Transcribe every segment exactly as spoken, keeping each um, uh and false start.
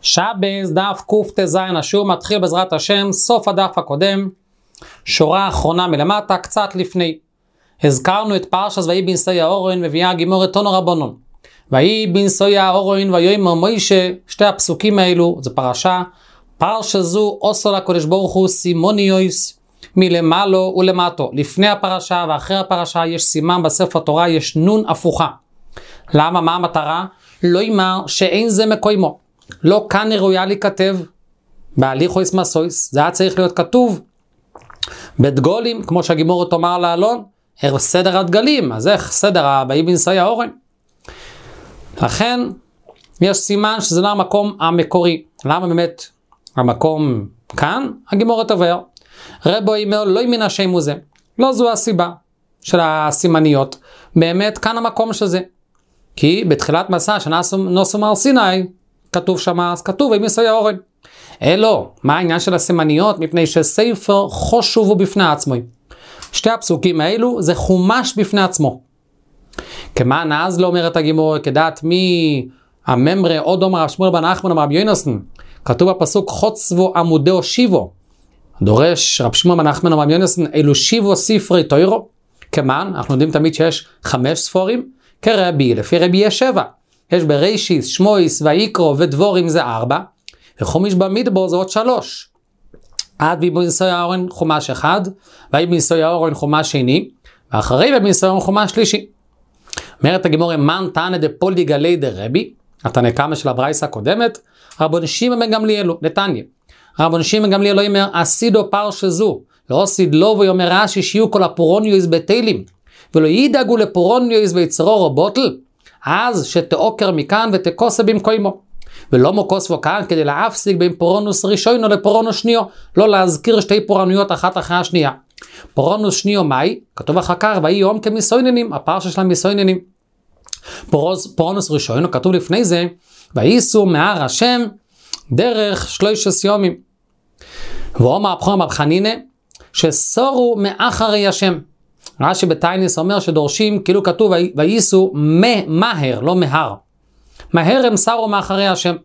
שבס דף קט"ז, השיעור מתחיל בעזרת השם, סוף הדף הקודם, שורה אחרונה מלמטה, קצת לפני. הזכרנו את פרשת ויהי בנסוי האורן, מביאה הגימורת תנו רבנן. ויהי בנסוי האורן ויאמר מוישה, שתי הפסוקים האלו, זה פרשה, פרשה זו עושו לקדוש ברוך הוא סימוניוס מלמעלו ולמטו. לפני הפרשה ואחרי הפרשה יש סימן בספר התורה, יש נון הפוכה. למה? מה המטרה? לא אמר שאין זה מקוימו. לא כאן ראויה להיכתב בהליך אויס מסויס, זה היה צריך להיות כתוב בדגולים, כמו שהגימורת אומר לאלון, סדר הדגלים, אז איך סדר ויהי בנסוי האורן? לכן יש סימן שזה לא המקום המקורי. למה באמת המקום כאן? הגימורת עובר. רבו אומר לא מן השם הוא זה, לא זו הסיבה של הסימניות, באמת כאן המקום שזה, כי בתחילת מסע שנוסו מהר סיני כתוב שמה, אז כתוב ויהי בנסוי האורן. אלו, מה העניין של הסימניות? מפני שספר חשוב הוא בפני עצמו. שתי הפסוקים האלו זה חומש בפני עצמו. כמען אז לא אומרת הגימורת, כדעת מי הממרה עוד אומר רב שמואל בן נחמן אמר רבי יונתן, כתוב בפסוק חוצבו עמודי הושיבו, דורש רב שמואל בן נחמן אמר רבי יונתן, אלו שיבו ספרי תוירו. כמען, אנחנו יודעים תמיד שיש חמש ספרים, כרבי, לפי רבי יש שבע. יש בראשיס, שמויס, ויקרו ודבורים זה ארבע, וחומיש במדבר זה עוד שלוש. עד ויהי בנסוי האורן חומש אחד, ויהי בנסוי האורן חומש שני, ואחרי ויהי בנסוי האורן חומש שלישי. אומרת הגימורת, מן תנא דפולי גלי דרבי, התנא קמא של הברייסה הקודמת, רבן שמעון בן גמליאל, נתניה. רבן שמעון בן גמליאל לא אומר, אסידו פרשה זו, לא אסיד לו ויאמר רש"י שיהיו כל הפורוניוס בתהילים, ולא ידאגו לפורוניוס ויצרור בוטל, אז שתעוקר מכאן ותקוסה במקומו. ולא מוקוס בו כאן כדי להפסיק בין פורונוס ראשון או לפורונוס שניו, לא להזכיר שתי פורענויות אחת אחרי השנייה. פורונוס שניו מאי, כתוב אחר כך, ויהי יום כמיסויננים, הפרשה של המיסויננים. פורונוס ראשון, כתוב לפני זה, וייסעו מהר השם דרך שלוש יומים. ואומר הבחור רב חנינא, שסורו מאחרי השם. רש"י בתייניס אומר שדורשים, כאילו כתוב, וייסעו מהר, לא מהר. מהר הם סרו מאחרי השם.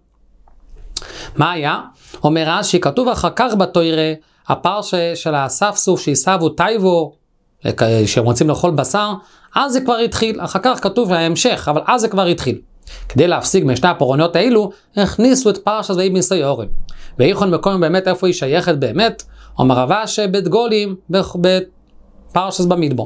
מה היה? אומר רש"י, כתוב אחר כך בתורה, הפרשה של הספסוף שיסבו טייבו, שהם רוצים לאכול בשר, אז זה כבר התחיל. אחר כך כתוב ההמשך, אבל אז זה כבר התחיל. כדי להפסיק משתי הפורענויות האלו, הכניסו את פרשת ויהי בנסוי האורן. ואיכון מקום באמת איפה היא שייכת באמת, אומר רבה שבדגולים בפרשת במדבר.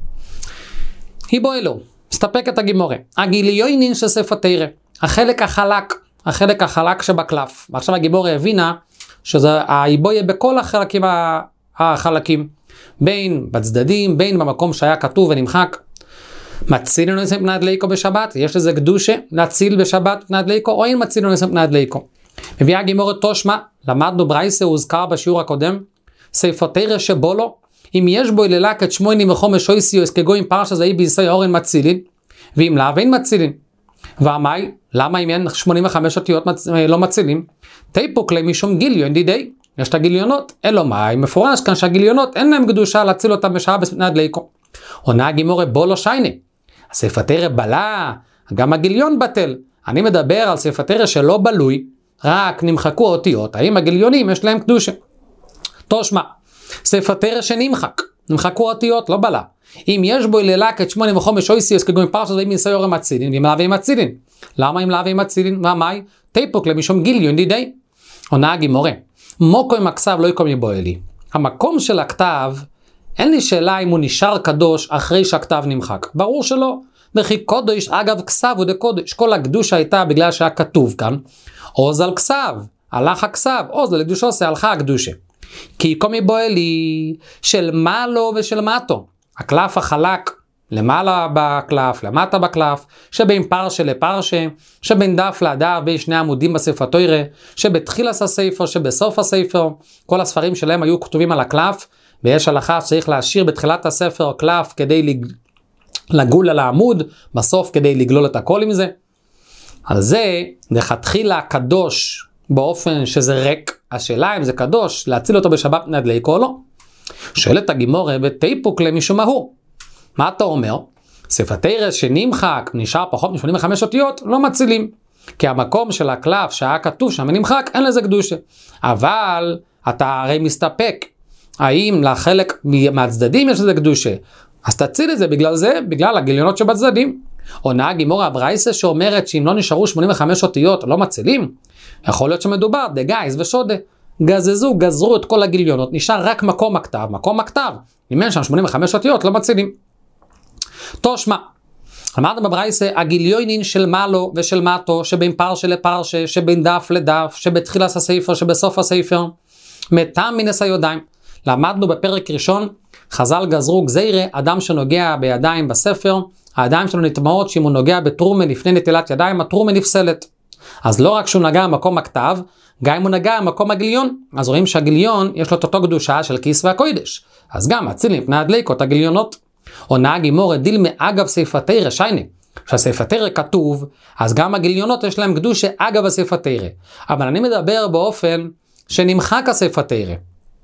היא בו אלו. מסתפק את הגימורה. הגיליונין של ספר תורה, החלק החלק, החלק החלק שבקלף. ועכשיו הגימורה הבינה שזה היבויה בכל החלקים החלקים, בין בצדדים, בין במקום שהיה כתוב ונמחק. מצילין לא נסים פני הדליקו בשבת, יש לזה קדושה, להציל בשבת פני הדליקו, או אין מצילין לא נסים פני הדליקו. מביאה הגימורה תושמה, למדנו ברייסה, הוזכר בשיעור הקודם, ספר תורה שבו לו, אם יש בו אלילק את שמונים וחומש אויסיוס כגויים פרשת ויהי בנסוי האורן מצילין, ואם לאו אין מצילין. והמאי, למה אם אין שמונים וחמש אותיות מצ... לא מצילים? תיפוק לי משום גיליון דידי, יש את הגיליונות, אלו מאי, מפורש כאן שהגיליונות אין להם קדושה להציל אותם בשעה בפני הדליקו. עונה הגימורה בו לא שייני, הספר תורה בלה, גם הגיליון בטל. אני מדבר על ספר תורה שלא בלוי, רק נמחקו אותיות, האם הגיליונים יש להם קדושה? תושמע, ספר תורה שנמחק, נמחקו אותיות, לא בלה. אם יש בו אלילק את שמונים וחומש אויסיוס כגון פרשת ויהי בנסוי האורן מצילין, ואם לאו אין מצילין. למה אם לאו אין מצילין? והמאי? תיפוק למשום גיליון דידי. עונה הגימורה, מוקו עם הכסב לא יקום יבוא אלי. המקום של הכתב, אין לי שאלה אם הוא נשאר קדוש אחרי שהכתב נמחק. ברור שלא. וכי קודש, אגב כסב הוא דקודש. כל הקדושה הייתה בגלל שהיה כתוב כאן, עוז על כסב, הלך הכסב, עוז לקדושו עושה, הלכה הקדושה. כי יקום יבוא אלי של מעלו ושל מטו. הקלף החלק, למעלה בקלף, למטה בקלף, שבין פרשה לפרשה, שבין דף לדף, בין שני עמודים בספר תורה, שבתחילת הספר, שבסוף הספר, כל הספרים שלהם היו כתובים על הקלף, ויש הלכה שצריך להשאיר בתחילת הספר קלף כדי לג... לגול על העמוד, בסוף כדי לגלול את הכל עם זה. על זה, לכתחילה הקדוש באופן שזה ריק, השאלה אם זה קדוש, להציל אותו בשבת נדליקו או לא. שואלת הגימורה בתיפוק למשום מהו. מה אתה אומר? ספר תורה שנמחק, נשאר פחות מ-שמונים וחמש אותיות, לא מצילים. כי המקום של הקלף שהיה כתוב שם נמחק, אין לזה קדושה. אבל אתה הרי מסתפק, האם לחלק מהצדדים יש לזה קדושה? אז תציל את זה בגלל זה, בגלל הגיליונות שבצדדים. עונה גימורה הברייסה שאומרת שאם לא נשארו שמונים וחמש אותיות לא מצילים, יכול להיות שמדובר דגייז ושודה. גזזו, גזרו את כל הגיליונות, נשאר רק מקום הכתב, מקום הכתב. אם אין שם שמונים וחמש אותיות לא מצילים. תושמע, אמרנו בברייסה, הגיליונין של מעלו ושל מטו, שבין פרשה לפרשה, שבין דף לדף, שבתחילת הספר, שבסוף הספר, מתם מנס היודיים. למדנו בפרק ראשון, חז"ל גזרו גזירה, אדם שנוגע בידיים בספר, הידיים שלו נטמעות שאם הוא נוגע בתרומה לפני נטילת ידיים, התרומה נפסלת. אז לא רק שהוא נגע במקום הכתב, גם אם הוא נגע במקום הגיליון, אז רואים שהגיליון יש לו את אותו קדושה של כיס והקוידש. אז גם מצילים פני הדליקות הגיליונות. עונה גימורה דילמה אגב ספר תורה שייני. כשספר תורה כתוב, אז גם הגיליונות יש להם קדושה אגב הספר תורה. אבל אני מדבר באופן שנמחק הספר תורה.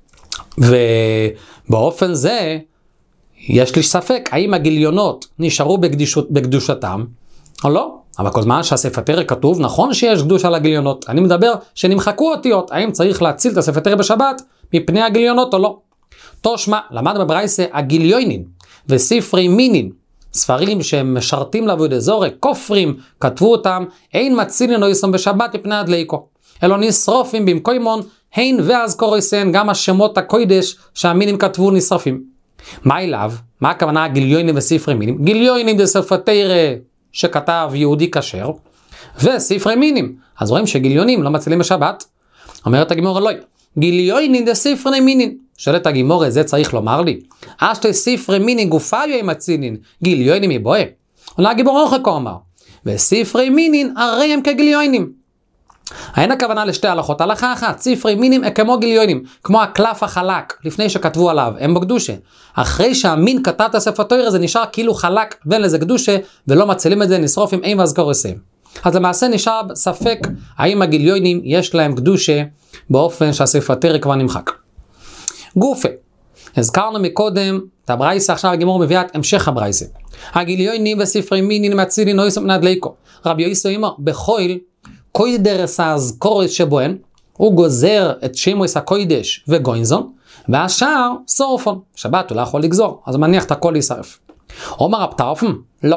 ובאופן זה, יש לי ספק, האם הגיליונות נשארו בקדושות, בקדושתם, או לא? אבל כל זמן שהספר תורה כתוב, נכון שיש קדוש על הגיליונות. אני מדבר שנמחקו אותיות, האם צריך להציל את הספר תורה בשבת מפני הגיליונות או לא? תושמע, למד בברייסה, הגיליונים וספרי מינין, ספרים שהם משרתים לעבודה זרה, כופרים, כתבו אותם, אין מצילין או יסום בשבת מפני הדליקו. אלו נשרופים במקוימון, הן ואז קורסן, גם השמות הקוידש שהמינים כתבו נשרפים. מה אליו? מה הכוונה הגיליונים וספרי מינים? גיליונים זה ספר תורה שכתב יהודי כשר, וספרי מינים. אז רואים שגיליונים לא מצילים בשבת. אומרת הגימורה לא, גיליונים זה ספרי מינים. שואלת הגימורה, זה צריך לומר לי. אשתי ספרי מינים גופיו עם מצילין, גיליונים יבואה. עונה הגימורה אוכל אמר, וספרי מינים הרי הם כגיליונים. אין הכוונה לשתי הלכות, הלכה אחת, ספרי מינים הם כמו גיליונים, כמו הקלף החלק, לפני שכתבו עליו, הם בקדושה. אחרי שהמין כתב את הספר תורה, זה נשאר כאילו חלק ואין לזה קדושה, ולא מצילים את זה, נשרוף עם אין ואזכור עושים. אז למעשה נשאר ספק, האם הגיליונים יש להם קדושה, באופן שהספר תורה כבר נמחק. גופה, הזכרנו מקודם, את הברייסה, עכשיו הגימור מביאה את המשך הברייסה. הגיליונים וספרי מינים מצילין לא יסום נדליקו. רבי יוסי אומר, בחויל, קוידרס האזכורס שבוהן, הוא גוזר את שמויס הקוידש וגוינזון, והשאר שורפון. שבת הוא לא יכול לגזור, אז הוא מניח את הכל להישרף. אומר רב טרפים, לא.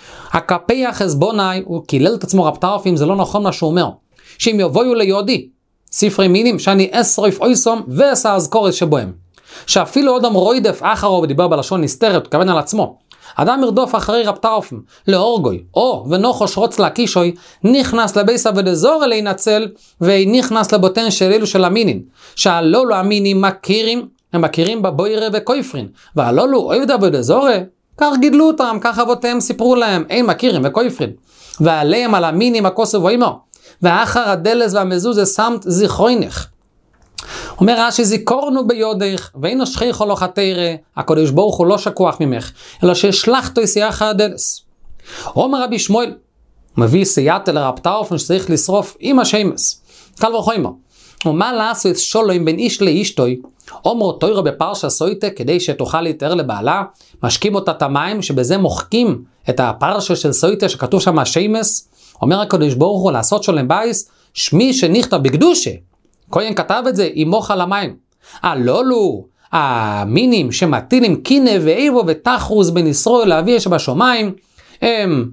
הקפח חסבונאי, הוא קילל את עצמו רב טרפים, זה לא נכון מה שהוא אומר. שאם יבואו ליהודי, ספרי מינים, שאני אשרוף אויסום, ועשה האזכורס שבוהם. שאפילו אדם רוידף אחרו ודיבר בלשון נסתרת, כוון על עצמו. אדם ירדוף אחרי רב טרפים, לאורגוי, או ונוחוש רוץ להקישוי, נכנס לבייס אבדזור להינצל, ונכנס לבוטן של אלו של המינין, שהלא לו המינים מכירים, הם מכירים בבוירה וקויפרין, והלא לו אוהד אבדזור, כך גידלו אותם, כך אבותיהם סיפרו להם, אין מכירים וקויפרין, ועליהם על המינים הכוסו ואימו, ואחר הדלס והמזוזה שמת זיכרוינך. אומר רש"י, זיכורנו ביודך, ואינו שכיחו לא חתירה, הקדוש ברוך הוא לא שקוח ממך, אלא שהשלחתו יסיח הדלס. אומר רבי שמואל, הוא מביא סייעתא לרב טרפון שצריך לשרוף עם השמש. קל וחומר. ומה לעשות שולוים בין איש לאשתוי, אומרו תוירה בפרשה סויטה, כדי שתוכל להתאר לבעלה, משקים אותה את המים, שבזה מוחקים את הפרשה של סויטה, שכתוב שם השמש. אומר הקדוש ברוך הוא לעשות שולם בייס, שמי שנכתב בקדושה. כהן כתב את זה, ימוך על המים. הלולו, המינים שמטילים קינה ואיבו ותחרוס בין ישראל לאבי שבשומיים, הם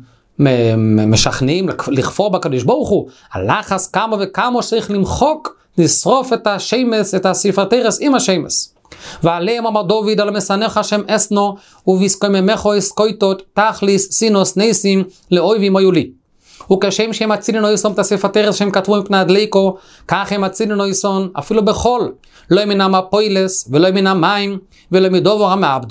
משכנעים לכפור בקדוש ברוך הוא, הלחס כמה וכמה שצריך למחוק, לשרוף את השמש, את הספר תורה עם השמש. ועליהם אמר דוד על המסנך השם אסנו, ובסקוי ממכו אסקויטות, תכליס, סינוס, נסים, לאויבים היו לי. וכשם שהם מצילין או יסום את הספר תורה שהם כתבו מפני הדליקו, כך הם מצילין או יסום, אפילו בחול, לא ימינה מהפוילס, ולא ימינה מים, ולא מדובו המעבדו.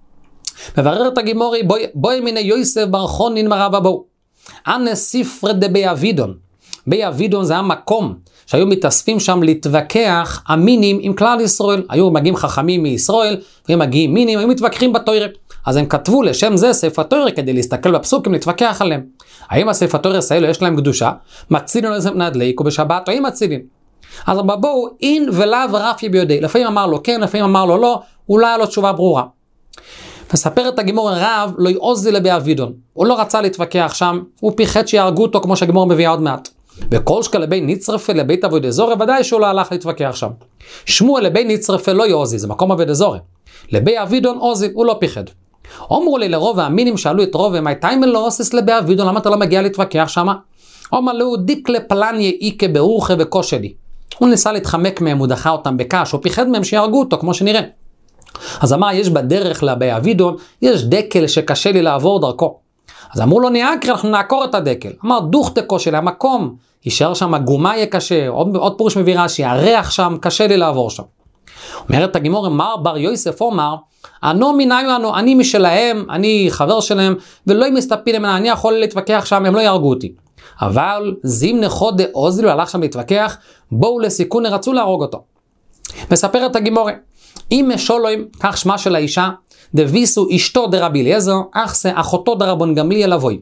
מברר את הגימורי, בואי, בואי מיני יוסף ברכונין מרב הבו. אנה ספר דבי אבידון. בי אבידון זה המקום שהיו מתאספים שם להתווכח המינים עם כלל ישראל. היו מגיעים חכמים מישראל, והם מגיעים מינים, היו מתווכחים בתורה. אז הם כתבו לשם זה ספר תורה כדי להסתכל בפסוקים, להתווכח עליהם. האם הספר תורה האלו יש להם קדושה? מצילין או נדליקו בשבת, או אם מצילין? אז בואו, אין ולאו רפי ביודעי. לפעמים אמר לו כן, לפעמים אמר לו לא, אולי היה לו תשובה ברורה. מספרת הגימור, רב לא יעוזי לבאבידון, הוא לא רצה להתווכח שם, הוא פיחד שיהרגו אותו כמו שהגימור מביאה עוד מעט. וכל שקל לבי נצרפה לבית עבודי זורע, ודאי שהוא לא הלך להתווכח שם. שמואל לבי נצרפה לא יעוזי, זה מקום עבודי זורע. לבי אבידון עוזי, הוא לא פיחד. אומרו לי לרוב האמינים, שאלו את רוב, מה הייתה אם לא עושה לבי אבידון, למה אתה לא מגיע להתווכח שם? אומר לו, דיק לפלניה איקה ברוחה וקושלי. הוא ניסה להתחמק מהם, הוא דחה אותם בקש, הוא פיחד מהם שיהרגו אותו, כמו שנראה. אז אמר, יש בדרך לבי אבידון, יש דקל שקשה לי לעבור דרכו. אז אמרו לו, נעקר, אנחנו נעקור את הדקל. אמר, דוך תקושלי, המקום, יישאר שם, הגומה יהיה קשה, עוד, עוד פרוש מביא רש"י, הריח שם, קשה לי לעבור שם. אומרת הגימור, מר בר יוסף אומר, אנו מיניו אנו, אני משלהם, אני חבר שלהם, ולא אם מסתפים ממנה, אני יכול להתווכח שם, הם לא יהרגו אותי. אבל זים נחוד דאוזילו, הלך שם להתווכח, בואו לסיכון, רצו להרוג אותו. מספרת הגימור, אם משולוים, כך שמה של האישה, דביסו אשתו דרבי אליעזר, אך זה אחותו דרבן גמליאל אבוי.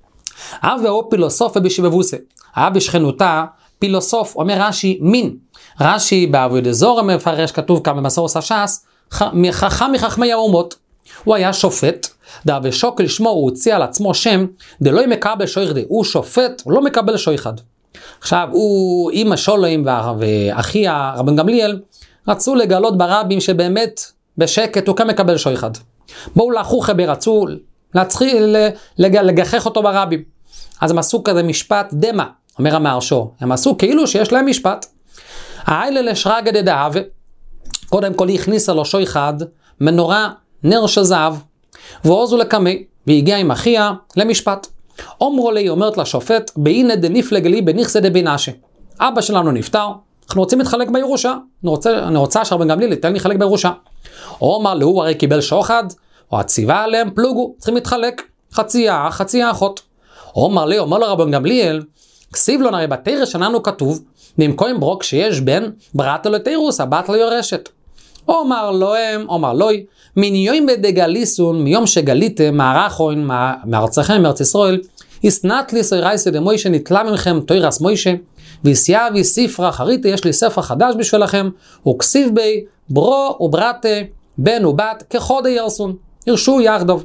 אב ואו פילוסוף ובישיבבוסה. אב בשכנותה, פילוסוף, אומר רש"י, מין. רש"י בעבודי זורע מפרש, כתוב כאן במסורת הש"ס, חכם מחכמי האומות. הוא היה שופט, דא ושוקל שמו, הוא הוציא על עצמו שם, דלא מקבל שויחד, הוא שופט, הוא לא מקבל שויחד. עכשיו, הוא, אמא שולוים ואחיה, רבן גמליאל, רצו לגלות ברבים שבאמת בשקט הוא כן מקבל שויחד. בואו לאחוכה ברצו להצחיל, לגחך אותו ברבים. אז הם עשו כזה משפט דמה, אומר המהרש"א. הם עשו כאילו שיש להם משפט. האילה לשרגא דדהווה, קודם כל היא הכניסה לו שויחד, מנורה, נר של זהב, ועוזו לקמי, והגיע עם אחיה למשפט. אומרו לי, אומרת לשופט, בהנה דניפלג לי בניכסה דבינשה. אבא שלנו נפטר, אנחנו רוצים להתחלק בירושה. אני רוצה, אני רוצה שרבן גמליאל ייתן לי חלק בירושה. אומר לו, הרי קיבל שוחד, או הציבה עליהם פלוגו, צריכים להתחלק. חצי האח, חצי האחות. אומר לי, אומר לרבן גמליאל, כסיב לו נראה בתרא שלנו כתוב, במקום ברוק שיש בן, בראת לו תירוס, הבת לא יורשת. אומר להם, אומר לוי, מיום בדגליסון, מיום שגליתם, מערכון, מארצכם, מארץ ישראל, הסנת לי סוירייסא דמוישה, נתלה ממכם תוירס מוישה, ויסייבי ספרה חריתי, יש לי ספר חדש בשבילכם, וכסיב בי, ברו וברתה, בן ובת, כחודי ירסון, ירשו יחדוב.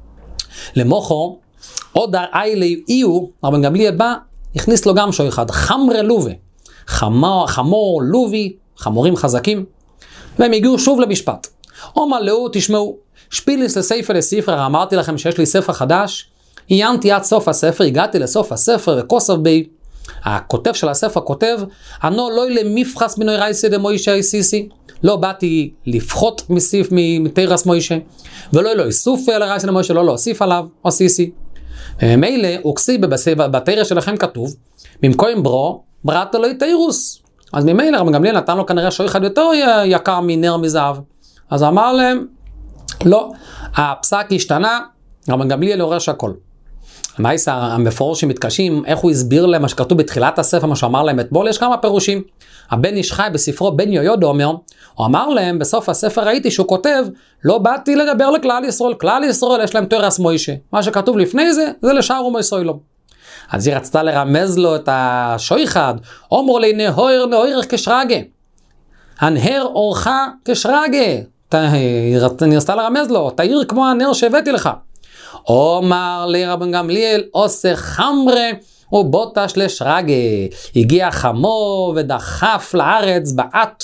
למוחו, עוד איילי איו, רבן גמליאל בא, הכניס לו גם שויחד, חמרה לובה, חמור, חמור לובי, חמורים חזקים, והם הגיעו שוב למשפט. אומר לו, תשמעו, שפיליס לספר לספר, אמרתי לכם שיש לי ספר חדש, עיינתי עד סוף הספר, הגעתי לסוף הספר, וכוסף בי, הכותב של הספר כותב, אנו לא למפחס מנוי רייסא דמוישה איסיסי, לא באתי לפחות מסיף מתרס מוישה, ולא לא איסוף לרייסא דמוישה, לא להוסיף עליו, או סיסי. מילא, וכסיב בתרס שלכם כתוב, במקום ברו, בראת לו תירוס. אז ממילא רבן גמליאל נתן לו כנראה שויחד יותר יקר מנר מזהב. אז אמר להם, לא, הפסק השתנה, רבן גמליאל יורש הכל. המייסר המפורשים מתקשים, איך הוא הסביר להם מה שכתוב בתחילת הספר, מה שאמר להם אתמול, יש כמה פירושים. הבן איש חי בספרו בן יהוידע אומר, הוא אמר להם בסוף הספר ראיתי שהוא כותב, לא באתי לדבר לכלל ישראל, כלל ישראל יש להם תוירס מוישה. מה שכתוב לפני זה, זה לשאר אומו ישראלו. אז היא רצתה לרמז לו את השויחד, אומרו לי נהויר נהויר כשרגה, הנהר אורך כשרגה, היא רצתה לרמז לו, תאיר כמו הנר שהבאתי לך. אומר לי רבן גמליאל, עושה חמרה ובוטש לשרגה, הגיע חמו ודחף לארץ בעט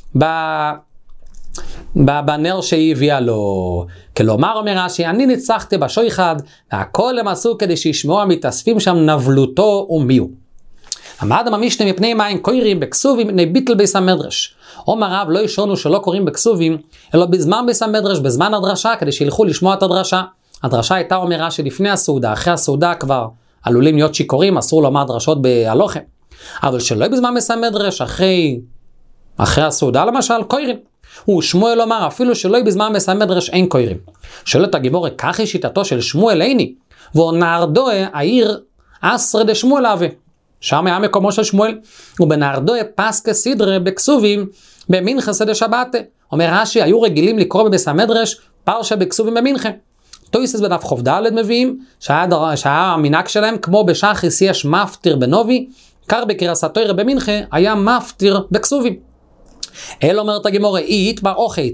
בנר שהיא הביאה לו. כלומר אומר רש"י, אני ניצחתי בשויחד, והכל הם עשו כדי שישמעו המתאספים שם נבלותו ומיהו. עמד המשנה מפני מים קוראים בכסובים מפני ביטל ביס המדרש. אומר רב, לא ישונו שלא קוראים בכסובים, אלא בזמן ביס המדרש, בזמן הדרשה, כדי שילכו לשמוע את הדרשה. הדרשה הייתה אומרה שלפני הסעודה, אחרי הסעודה כבר עלולים להיות שיכורים, אסור לומר דרשות בהלוכה. אבל שלא בזמן ביס המדרש, אחרי, אחרי הסעודה למשל, קוראים. ושמואל אומר, אפילו שלא בזמן ביס המדרש אין קוראים. שואלת הגימורה, כך היא שיטתו של שמואל איני, ונהרדוה העיר עשרה דשמואל אבי. שם היה מקומו של שמואל, ובנהרדוה פסקה סדרה בכסובים במנחה דשבתא. אומר רש"י, היו רגילים לקרוא בביס המדרש פרשה בכסובים במנחה. טויסס בדף ח"ד מביאים שהיה, שהיה המנהג שלהם כמו בשחריס יש מפטיר בנובי, כך בקריאת התורה במנחה היה מפטיר בכסובים. אל אומרת הגימורה, אי יתמר או חי יתמר.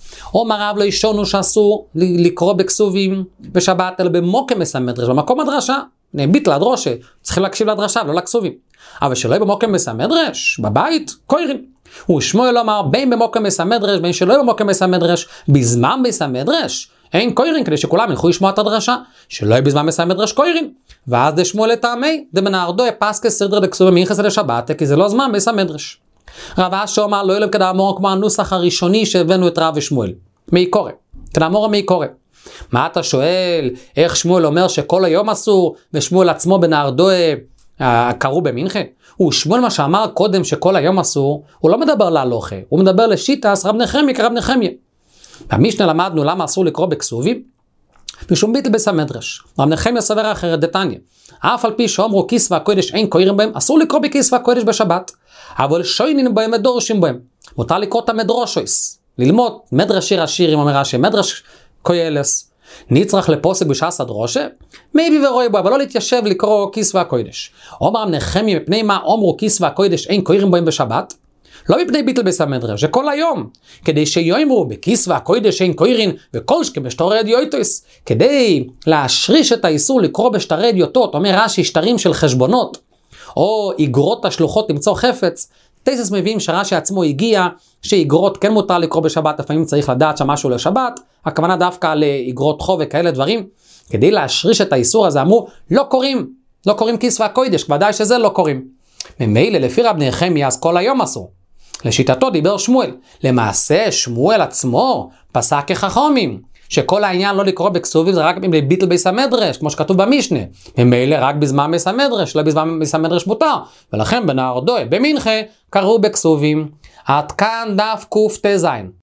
אומר רב לא ישונו שאסור לקרוא בכסובים בשבת, אלא במוקם בסמדרש, במקום הדרשה. ביטל הדרושה, צריכים להקשיב לדרשה ולא לכסובים. אבל שלא יהיה במוקם בסמדרש, בבית, קוירים. ושמואל אומר, בין במוקם בסמדרש, בין שלא יהיה במוקם בסמדרש, בזמן בסמדרש, אין קוירים, כדי שכולם ילכו לשמוע את הדרשה, שלא יהיה בזמן בסמדרש קוירים. ואז דשמואל לטעמי, דבנהרדו פסקי סדרא דכסובים מייחס לשבת, כי זה לא זמן בסמדרש. רב אשי אומר, לא ילם כדאמור כמו הנוסח הראשוני שהבאנו את רב ושמואל. מי קורא? כדאמור מי קורא. מה אתה שואל? איך שמואל אומר שכל היום אסור, ושמואל עצמו בנהרדו קראו במנחה? הוא שמואל מה שאמר קודם שכל היום אסור, הוא לא מדבר להלוכה, הוא מדבר לשיטס רב נחמיה כרב נחמיה. במשנה למדנו למה אסור לקרוא בכסובים? משום ביטל בסמדרש. רב נחמיה סבר אחרת דתניא. אף על פי שאומרו כיסווה הקודש אין קוירים בהם, אסור לקרוא בכיסווה הקודש בשבת. אבל שוינין בהם מדורשים בהם. מותר לקרוא את המדרושויס. ללמוד מדרש שיר השירים, אומר רש"י, מדרש קוילס. נצרך לפוסק בשעס הדרושה, מייבי ורואי בו, אבל לא להתיישב לקרוא כיסווה הקודש. אומר רב נחמיה, מפני מה אומרו כיסווה הקודש אין קוירים בהם בשבת? לא מפני ביטל בסמדרש, זה כל היום. כדי שיאמרו בכיסווה הקודש אין קוירין, וכל שכם בשטרי אדיוטוס. כדי להשריש את האיסור לקרוא בשטרי אדיוטות, אומר רש"י שטרים של חשבונות, או איגרות השלוחות למצוא חפץ. תייסס מביאים שרש"י עצמו הגיע, שאיגרות כן מותר לקרוא בשבת, לפעמים צריך לדעת שמשהו לשבת, הכוונה דווקא לאיגרות חוב וכאלה דברים. כדי להשריש את האיסור הזה אמרו, לא קוראים, לא קוראים כיסווה הקודש, ודאי שזה לא קוראים. ממילא לפי רב נחמיה אז כל היום אסור. לשיטתו דיבר שמואל. למעשה שמואל עצמו פסק כחכמים, שכל העניין לא לקרוא בכסובים זה רק ביטל בסמדרש, כמו שכתוב במשנה. ממילא רק בזמן בסמדרש, לא בזמן בסמדרש מותר. ולכן בנהרדו במנחה קראו בכסובים. עד כאן דף קט"ז.